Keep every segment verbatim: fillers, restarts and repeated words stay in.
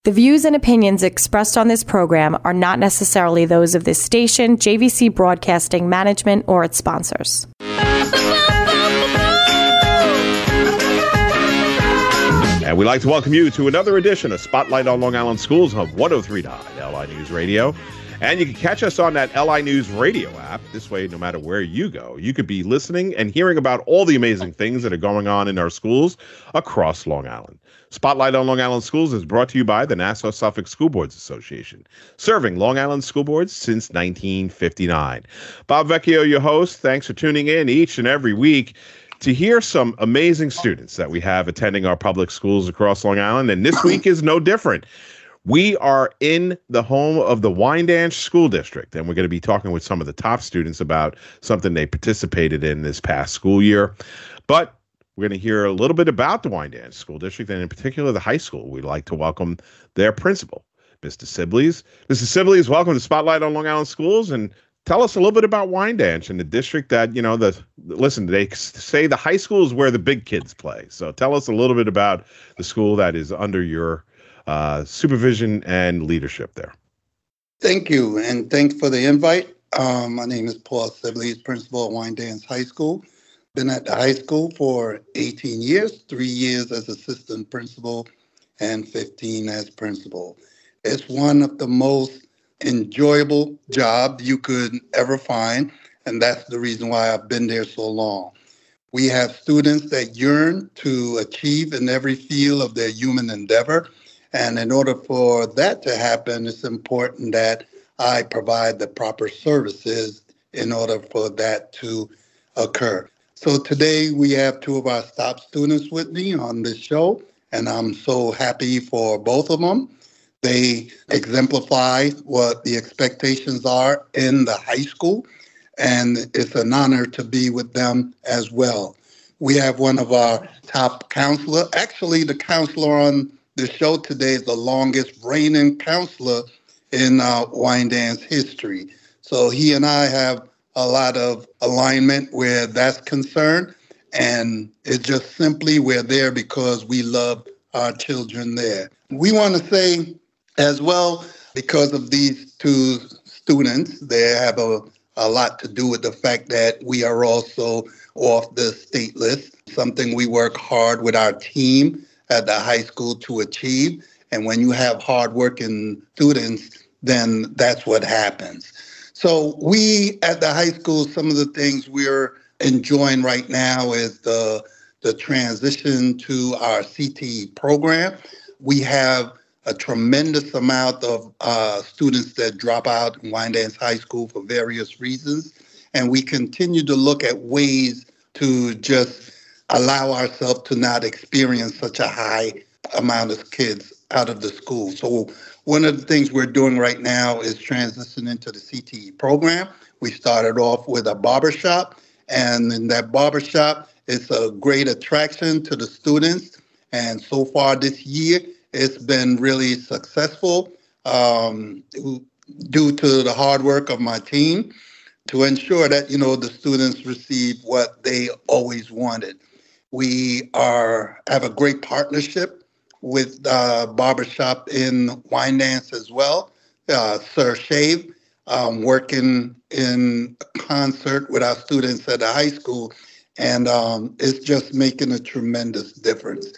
The views and opinions expressed on this program are not necessarily those of this station, J V C Broadcasting Management, or its sponsors. And we'd like to welcome you to another edition of Spotlight on Long Island Schools of one oh three point nine L I News Radio. And you can catch us on that L I News Radio app. This way, no matter where you go, you could be listening and hearing about all the amazing things that are going on in our schools across Long Island. Spotlight on Long Island Schools is brought to you by the Nassau-Suffolk School Boards Association, serving Long Island school boards since nineteen fifty-nine. Bob Vecchio, your host. Thanks for tuning in each and every week to hear some amazing students that we have attending our public schools across Long Island. And this week is no different. We are in the home of the Wyandanch School District, and we're going to be talking with some of the top students about something they participated in this past school year. But we're going to hear a little bit about the Wyandanch School District, and in particular the high school. We'd like to welcome their principal, Mister Sibley's. Mister Sibley's, welcome to Spotlight on Long Island Schools, and tell us a little bit about Wyandanch and the district that, you know, the listen, they say the high school is where the big kids play. So tell us a little bit about the school that is under your uh, supervision and leadership there. Thank you, and thanks for the invite. Um, my name is Paul Sibley, principal at Wyandanch High School. Been at the high school for eighteen years, three years as assistant principal and fifteen as principal. It's one of the most enjoyable jobs you could ever find, and that's the reason why I've been there so long. We have students that yearn to achieve in every field of their human endeavor. And in order for that to happen, it's important that I provide the proper services in order for that to occur. So today we have two of our top students with me on this show, and I'm so happy for both of them. They exemplify what the expectations are in the high school, and it's an honor to be with them as well. We have one of our top counselor, actually the counselor on the show today is the longest reigning counselor in uh, Wyandanch history. So he and I have a lot of alignment where that's concerned. And it's just simply we're there because we love our children there. We want to say as well, because of these two students, they have a, a lot to do with the fact that we are also off the state list, something we work hard with our team at the high school to achieve. And when you have hardworking students, then that's what happens. So we at the high school, some of the things we're enjoying right now is the, the transition to our C T E program. We have a tremendous amount of uh, students that drop out in Wyandanch High School for various reasons. And we continue to look at ways to just allow ourselves to not experience such a high amount of kids out of the school. So one of the things we're doing right now is transitioning into the C T E program. We started off with a barbershop, and in that barbershop, it's a great attraction to the students. And so far this year, it's been really successful um, due to the hard work of my team to ensure that, you know, the students receive what they always wanted. We are have a great partnership with uh, barbershop in Wyandanch as well, uh, Sir Shave, um, working in concert with our students at the high school, and um, it's just making a tremendous difference.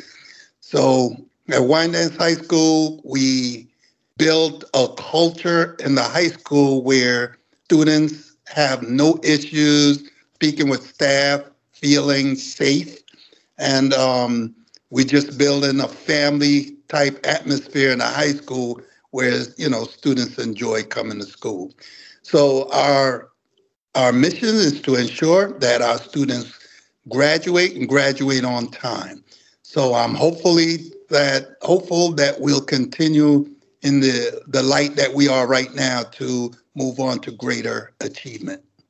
So at Wyandanch High School, we built a culture in the high school where students have no issues speaking with staff, feeling safe. And um, we just building a family type atmosphere in the high school where, you know, students enjoy coming to school. So our our mission is to ensure that our students graduate and graduate on time. So I'm hopefully that hopeful that we'll continue in the, the light that we are right now to move on to greater achievement.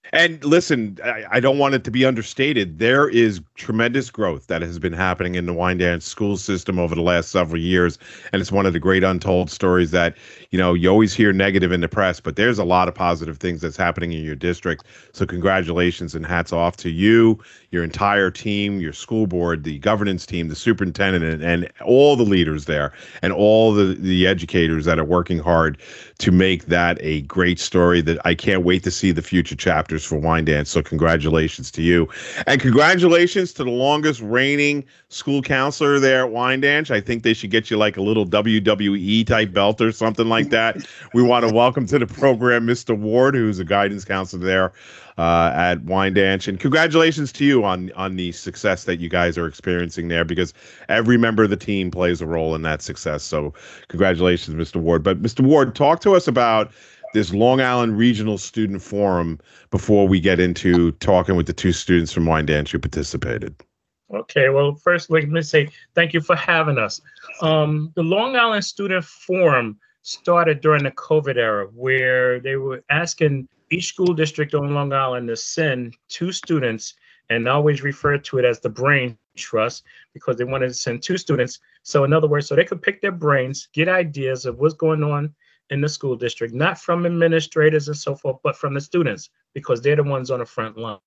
And listen, I, I don't want it to be understated. There is tremendous growth that has been happening in the Wyandanch school system over the last several years. And it's one of the great untold stories that, you know, you always hear negative in the press, but there's a lot of positive things that's happening in your district. So congratulations and hats off to you, your entire team, your school board, the governance team, the superintendent, and, and all the leaders there, and all the, the educators that are working hard to make that a great story that I can't wait to see the future chapters for Wyandanch. So congratulations to you. And congratulations to the longest reigning school counselor there at Wyandanch. I think they should get you like a little W W E type belt or something like that. We want to welcome to the program Mister Ward, who's a guidance counselor there uh, at Wyandanch. And congratulations to you on, on the success that you guys are experiencing there, because every member of the team plays a role in that success. So congratulations, Mister Ward. But Mister Ward, talk to us about this Long Island Regional Student Forum before we get into talking with the two students from Wyandanch who participated. Okay, well, first, let me say thank you for having us. Um, the Long Island Student Forum started during the COVID era, where they were asking each school district on Long Island to send two students, and always refer to it as the Brain Trust, because they wanted to send two students. So in other words, so they could pick their brains, get ideas of what's going on in the school district, not from administrators and so forth, but from the students, because they're the ones on the front line.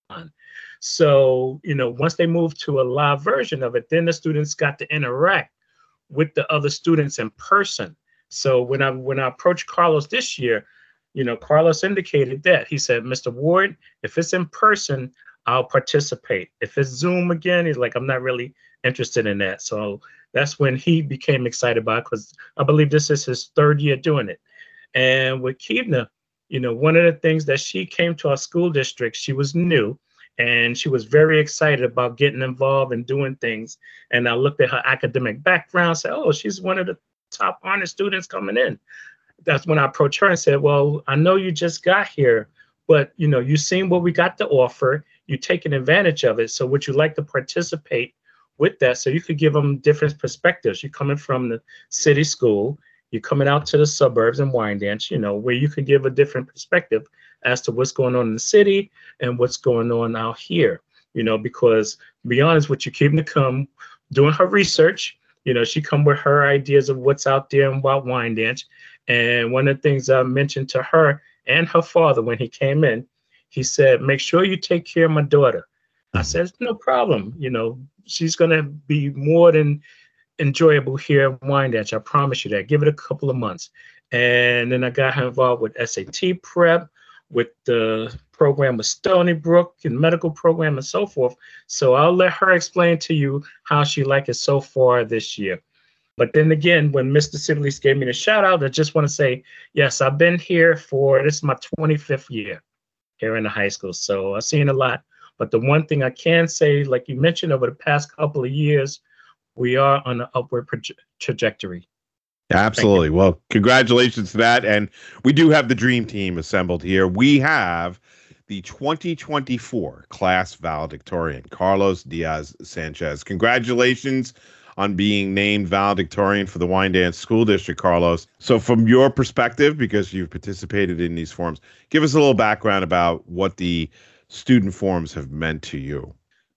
So, you know, once they moved to a live version of it, then the students got to interact with the other students in person. So when I when I approached Carlos this year, you know, Carlos indicated that. He said, Mister Ward, if it's in person, I'll participate. If it's Zoom again, he's like, I'm not really interested in that. So that's when he became excited about it, because I believe this is his third year doing it. And with Kivna, you know, one of the things that she came to our school district, she was new, and she was very excited about getting involved and doing things. And I looked at her academic background, said, oh, she's one of the top honor students coming in. That's when I approached her and said, well, I know you just got here, but, you know, you've seen what we got to offer. You're taking advantage of it. So would you like to participate with that? So you could give them different perspectives. You're coming from the city school, you're coming out to the suburbs in Wyandanch, you know, where you could give a different perspective as to what's going on in the city and what's going on out here, you know, because to be honest with you, Kivna come doing her research, you know, she come with her ideas of what's out there about Wyandanch. And one of the things I mentioned to her and her father when he came in, he said, make sure you take care of my daughter. I said, no problem. You know, she's going to be more than enjoyable here at Wyandanch. I promise you that. Give it a couple of months. And then I got her involved with S A T prep, with the program with Stony Brook and medical program and so forth. So I'll let her explain to you how she liked it so far this year. But then again, when Mister Sibley gave me the shout out, I just want to say, yes, I've been here for, this is my twenty-fifth year here in the high school. So I've seen a lot. But the one thing I can say, like you mentioned, over the past couple of years, we are on an upward proje- trajectory. Absolutely. Well, congratulations to that. And we do have the dream team assembled here. We have the twenty twenty-four class valedictorian, Carlos Diaz Sanchez. Congratulations on being named valedictorian for the Wyandanch School District, Carlos. So from your perspective, because you've participated in these forums, give us a little background about what the student forums have meant to you.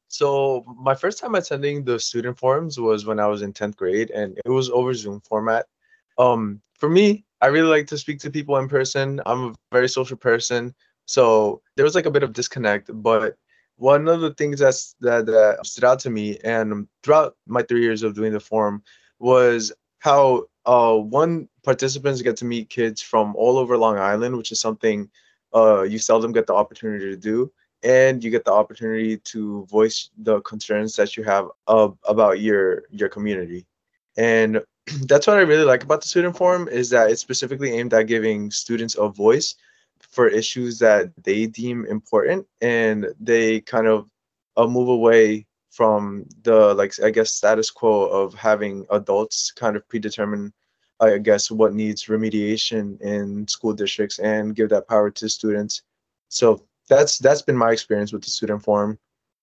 So my first time attending the student forums was when I was in tenth grade, and it was over Zoom format. Um, for me, I really like to speak to people in person. I'm a very social person. So there was like a bit of disconnect, but one of the things that's, that, that stood out to me, and throughout my three years of doing the forum, was how uh, one, participants get to meet kids from all over Long Island, which is something uh, you seldom get the opportunity to do. And you get the opportunity to voice the concerns that you have uh, about your your community. And that's what I really like about the student forum, is that it's specifically aimed at giving students a voice for issues that they deem important, and they kind of uh, move away from the, like, I guess, status quo of having adults kind of predetermine, I guess, what needs remediation in school districts, and give that power to students. So that's that's been my experience with the student forum.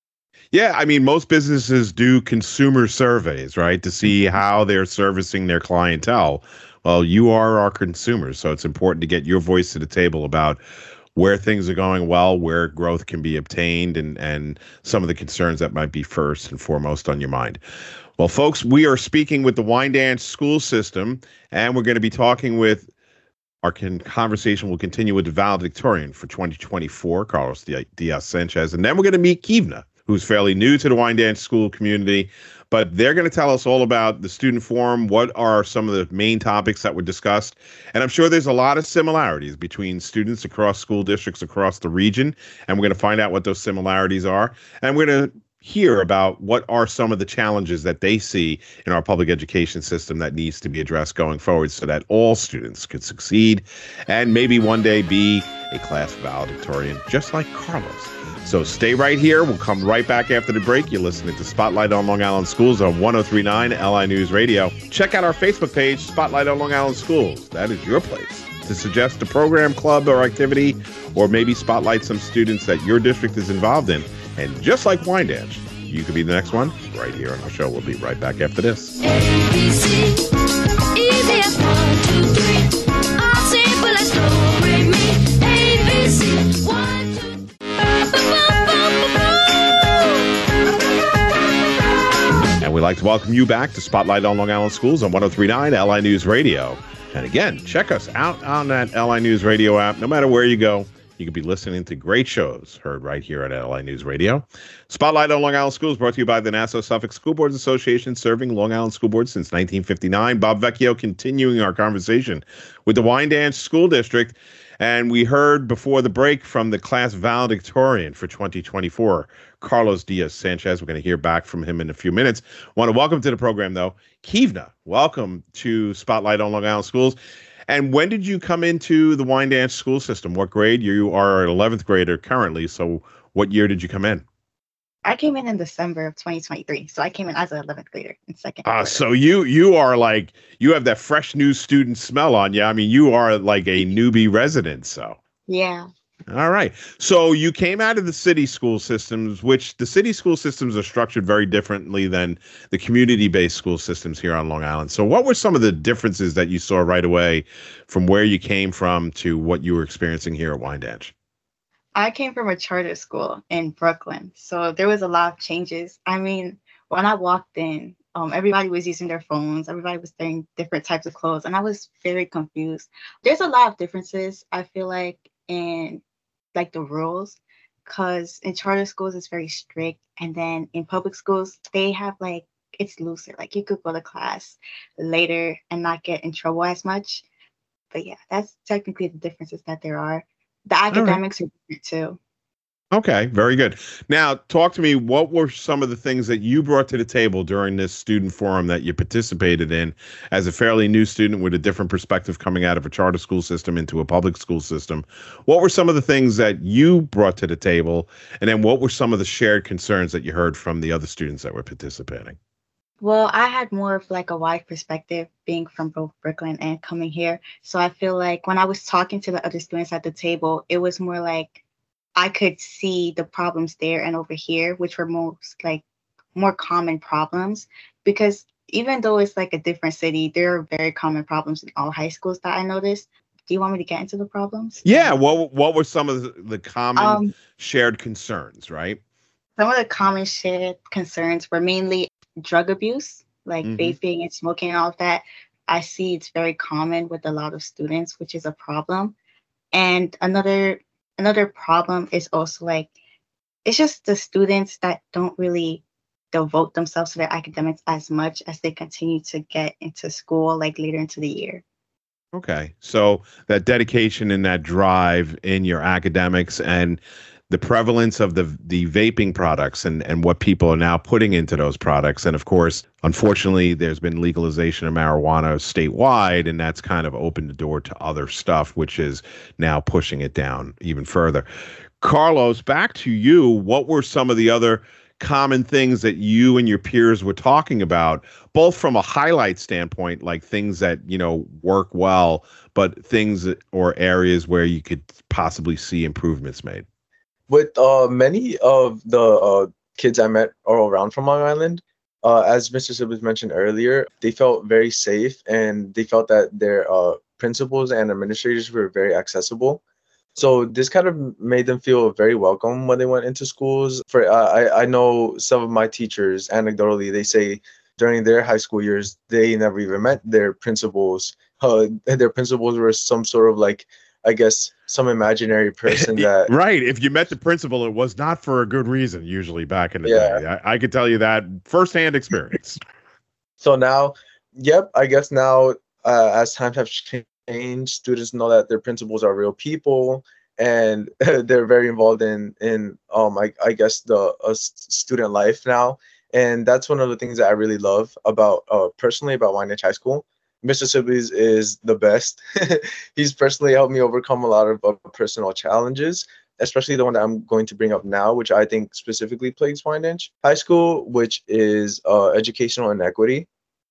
Yeah, I mean, most businesses do consumer surveys, right, to see how they're servicing their clientele. Well, you are our consumers, so it's important to get your voice to the table about where things are going well, where growth can be obtained, and, and some of the concerns that might be first and foremost on your mind. Well, folks, we are speaking with the Wyandanch School System, and we're going to be talking with our con- conversation will continue with the valedictorian for twenty twenty-four, Carlos Diaz Sanchez, and then we're going to meet Kivna, who's fairly new to the Wyandanch school community, but they're going to tell us all about the student forum, what are some of the main topics that were discussed, and I'm sure there's a lot of similarities between students across school districts across the region, and we're going to find out what those similarities are, and we're going to hear about what are some of the challenges that they see in our public education system that needs to be addressed going forward so that all students could succeed and maybe one day be a class valedictorian just like Carlos. So stay right here. We'll come right back after the break. You're listening to Spotlight on Long Island Schools on one oh three point nine L I News Radio. Check out our Facebook page, Spotlight on Long Island Schools. That is your place to suggest a program, club, or activity, or maybe spotlight some students that your district is involved in. And just like Wyandanch, you could be the next one right here on our show. We'll be right back after this. A B C, easy as one, two, three. All simple as do, re, mi. A B C, one, two, and we'd like to welcome you back to Spotlight on Long Island Schools on one oh three point nine L I News Radio. And again, check us out on that L I News Radio app. No matter where you go, you could be listening to great shows heard right here at L I News Radio. Spotlight on Long Island Schools brought to you by the Nassau-Suffolk School Boards Association, serving Long Island School Boards since nineteen fifty-nine. Bob Vecchio continuing our conversation with the Wyandanch School District. And we heard before the break from the class valedictorian for twenty twenty-four, Carlos Diaz Sanchez. We're going to hear back from him in a few minutes. Want to welcome to the program, though, Kivna. Welcome to Spotlight on Long Island Schools. And when did you come into the Wyandanch school system? What grade? You are an eleventh grader currently. So what year did you come in? I came in in December of twenty twenty-three. So I came in as an eleventh grader in second. Ah, uh, so you you are like, you have that fresh new student smell on you. I mean, you are like a newbie resident. So yeah. All right. So you came out of the city school systems, which the city school systems are structured very differently than the community-based school systems here on Long Island. So what were some of the differences that you saw right away from where you came from to what you were experiencing here at Wyandanch? I came from a charter school in Brooklyn, so there was a lot of changes. I mean, when I walked in, um, everybody was using their phones. Everybody was wearing different types of clothes, and I was very confused. There's a lot of differences, I feel like, in like the rules, because in charter schools it's very strict, and then in public schools they have like it's looser. Like you could go to class later and not get in trouble as much. But yeah, that's technically the differences that there are. The academics right. are different too. Okay, very good. Now, talk to me. What were some of the things that you brought to the table during this student forum that you participated in as a fairly new student with a different perspective coming out of a charter school system into a public school system? What were some of the things that you brought to the table? And then what were some of the shared concerns that you heard from the other students that were participating? Well, I had more of like a wide perspective being from both Brooklyn and coming here. So I feel like when I was talking to the other students at the table, it was more like I could see the problems there and over here, which were most like more common problems, because even though it's like a different city, there are very common problems in all high schools that I noticed. Do you want me to get into the problems? Yeah. What What were some of the, the common um, shared concerns, right? Some of the common shared concerns were mainly drug abuse, like mm-hmm. vaping and smoking and all of that. I see it's very common with a lot of students, which is a problem. And another Another problem is also like, it's just the students that don't really devote themselves to their academics as much as they continue to get into school, like later into the year. Okay. So that dedication and that drive in your academics and the prevalence of the the vaping products and, and what people are now putting into those products. And of course, unfortunately, there's been legalization of marijuana statewide, and that's kind of opened the door to other stuff, which is now pushing it down even further. Carlos, back to you. What were some of the other common things that you and your peers were talking about, both from a highlight standpoint, like things that, you know, work well, but things or areas where you could possibly see improvements made? With uh, many of the uh, kids I met all around from Long Island, uh, as Mister Sibley mentioned earlier, they felt very safe and they felt that their uh, principals and administrators were very accessible. So this kind of made them feel very welcome when they went into schools. For uh, I, I know some of my teachers, anecdotally, they say during their high school years, they never even met their principals. Uh, their principals were some sort of like, I guess, some imaginary person that. Right. If you met the principal, it was not for a good reason, usually back in the Yeah. day. I, I could tell you that firsthand experience. So now, yep, I guess now uh, as times have changed, students know that their principals are real people, and they're very involved in in um I, I guess the uh, student life now, and that's one of the things that I really love about uh personally about Wyandanch High School. Mister Sibley's is the best. He's personally helped me overcome a lot of uh, personal challenges, especially the one that I'm going to bring up now, which I think specifically plagues Wyandanch High School, which is uh, educational inequity.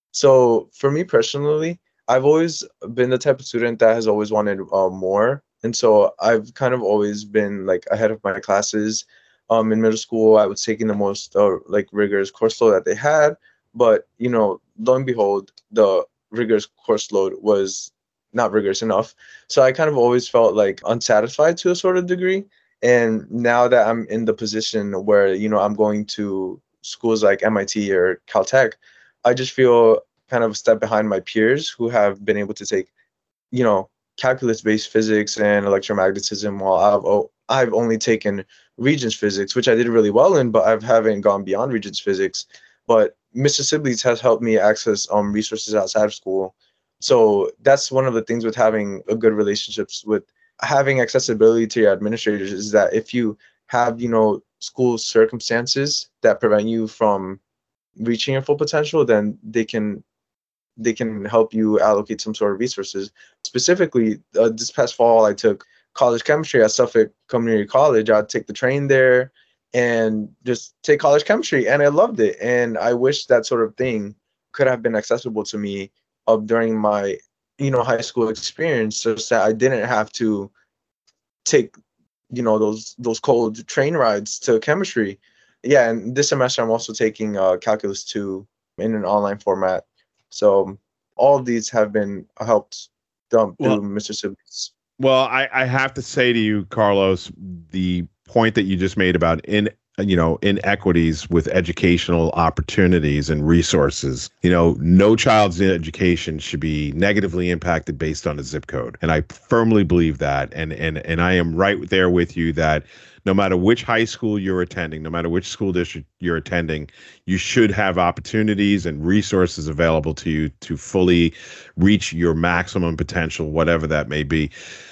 So for me personally, I've always been the type of student that has always wanted uh, more. And so I've kind of always been like ahead of my classes. Um, in middle school, I was taking the most uh, like rigorous course load that they had. But, you know, lo and behold, the rigorous course load was not rigorous enough. So I kind of always felt like unsatisfied to a sort of degree. And now that I'm in the position where, you know, I'm going to schools like M I T or Caltech, I just feel kind of a step behind my peers who have been able to take, you know, calculus-based physics and electromagnetism, while I've oh, I've only taken Regents physics, which I did really well in, but I haven't gone beyond Regents physics. But Mister Sibley's has helped me access um resources outside of school. So that's one of the things with having a good relationships with having accessibility to your administrators, is that if you have, you know, school circumstances that prevent you from reaching your full potential, then they can they can help you allocate some sort of resources. Specifically, uh, this past fall, I took college chemistry at Suffolk Community College. I'd take the train there and just take college chemistry, and I loved it. And I wish that sort of thing could have been accessible to me uh, during my, you know, high school experience, such that I didn't have to take, you know, those those cold train rides to chemistry. Yeah, and this semester I'm also taking uh, Calculus two in an online format. So all of these have been helped um, through Well- Mister Sibley's. Well, I, I have to say to you, Carlos, the point that you just made about in you know inequities with educational opportunities and resources. You know, no child's education should be negatively impacted based on a zip code, and I firmly believe that. And and and I am right there with you that no matter which high school you're attending, no matter which school district you're attending, you should have opportunities and resources available to you to fully reach your maximum potential, whatever that may be.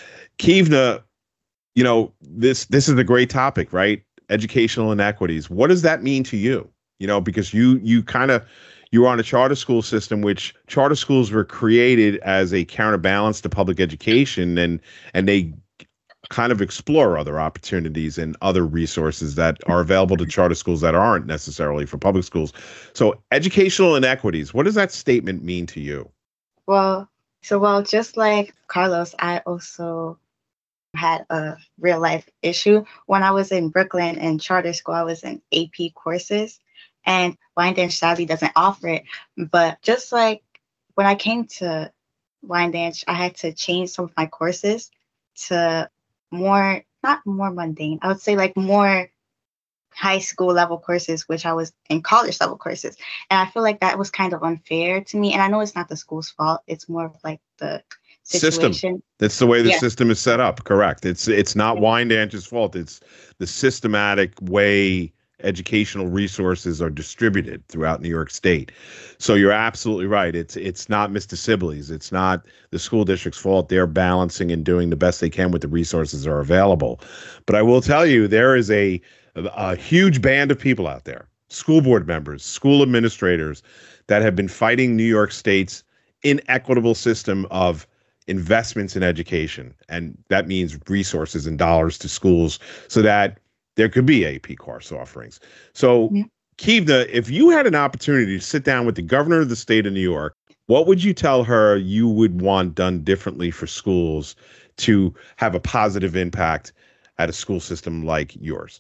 Kivna, you know, this this is a great topic, right? Educational inequities. What does that mean to you? You know, because you you kind of you're on a charter school system, which charter schools were created as a counterbalance to public education, and and they kind of explore other opportunities and other resources that are available to charter schools that aren't necessarily for public schools. So educational inequities, what does that statement mean to you? Well, so well, just like Carlos, I also had a real life issue. When I was in Brooklyn in charter school, I was in A P courses, and Wyandanch sadly doesn't offer it. But just like when I came to Wyandanch, I had to change some of my courses to more, not more mundane, I would say like more high school level courses, which I was in college level courses. And I feel like that was kind of unfair to me. And I know it's not the school's fault. It's more of like the situation. System. That's the way the Yeah. system is set up. Correct. It's it's not Wyandanch's fault. It's the systematic way educational resources are distributed throughout New York State. So you're absolutely right. It's it's not Mister Sibley's. It's not the school district's fault. They're balancing and doing the best they can with the resources that are available. But I will tell you, there is a a huge band of people out there, school board members, school administrators, that have been fighting New York State's inequitable system of investments in education. And that means resources and dollars to schools so that there could be A P course offerings. So, Yeah. Kivna, if you had an opportunity to sit down with the governor of the state of New York, what would you tell her you would want done differently for schools to have a positive impact at a school system like yours?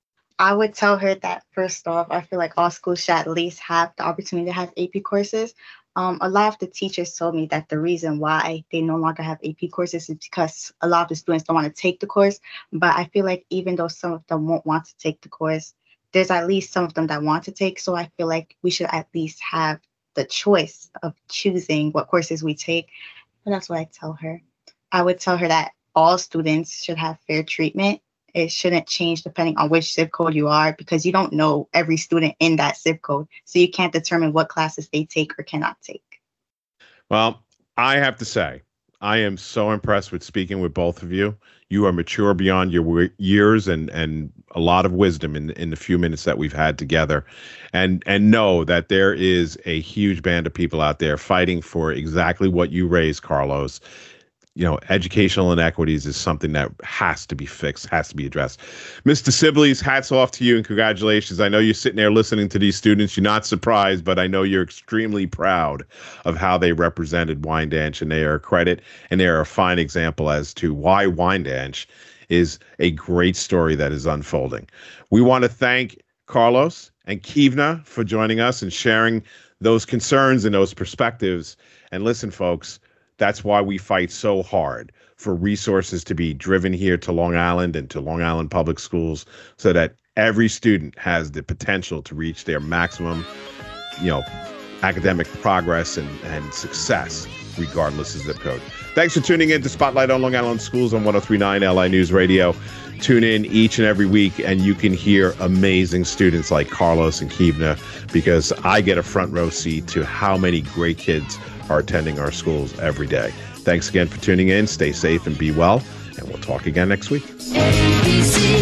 I would tell her that first off, I feel like all schools should at least have the opportunity to have A P courses. Um, a lot of the teachers told me that the reason why they no longer have A P courses is because a lot of the students don't want to take the course. But I feel like even though some of them won't want to take the course, there's at least some of them that want to take. So I feel like we should at least have the choice of choosing what courses we take. And that's what I tell her. I would tell her that all students should have fair treatment. It shouldn't change depending on which zip code you are, because you don't know every student in that zip code. So you can't determine what classes they take or cannot take. Well, I have to say, I am so impressed with speaking with both of you. You are mature beyond your w- years and and a lot of wisdom in in the few minutes that we've had together. And and know that there is a huge band of people out there fighting for exactly what you raised, Carlos. You know, educational inequities is something that has to be fixed, has to be addressed. Mister Sibley's, hats off to you and congratulations. I know you're sitting there listening to these students. You're not surprised, but I know you're extremely proud of how they represented Wyandanch, and they are a credit and they are a fine example as to why Wyandanch is a great story that is unfolding. We want to thank Carlos and Kivna for joining us and sharing those concerns and those perspectives. And listen, folks, that's why we fight so hard for resources to be driven here to Long Island and to Long Island Public Schools so that every student has the potential to reach their maximum, you know, academic progress and, and success, regardless of zip code. Thanks for tuning in to Spotlight on Long Island Schools on one oh three point nine L I News Radio. Tune in each and every week and you can hear amazing students like Carlos and Kivna, because I get a front row seat to how many great kids are attending our schools every day. Thanks again for tuning in. Stay safe and be well, and we'll talk again next week. A B C,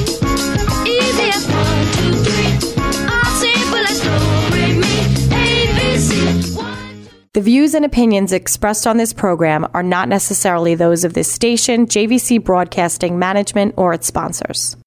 easy as one, two, three. All simple as do, re, mi. A B C, one. The views and opinions expressed on this program are not necessarily those of this station, J V C Broadcasting Management, or its sponsors.